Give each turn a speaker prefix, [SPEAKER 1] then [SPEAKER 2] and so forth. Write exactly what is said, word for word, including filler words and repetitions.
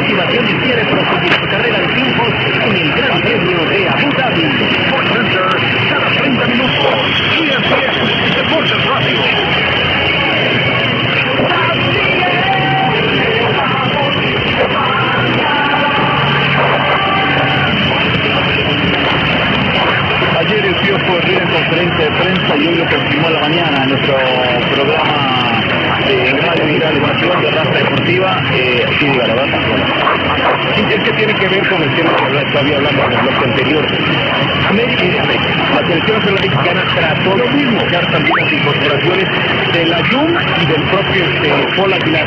[SPEAKER 1] motivación y quiere proseguir su carrera de triunfos en el Gran Premio de Abu Dhabi.
[SPEAKER 2] Sport Center, cada treinta minutos. E S P N, Deportes Radio.
[SPEAKER 1] Ayer el Piojo Herrera en conferencia de prensa y hoy lo confirmó a la mañana en nuestro programa de Radio Viral de Barcelona de Raza Deportiva. Eh, sí, diga la verdad. Sí, es que tiene que ver con el tema que había hablando en el bloque anterior. América y América. La selección nacional mexicana trató lo mismo, dar también las incorporaciones de la Jun y del propio este, Paul Aguilar.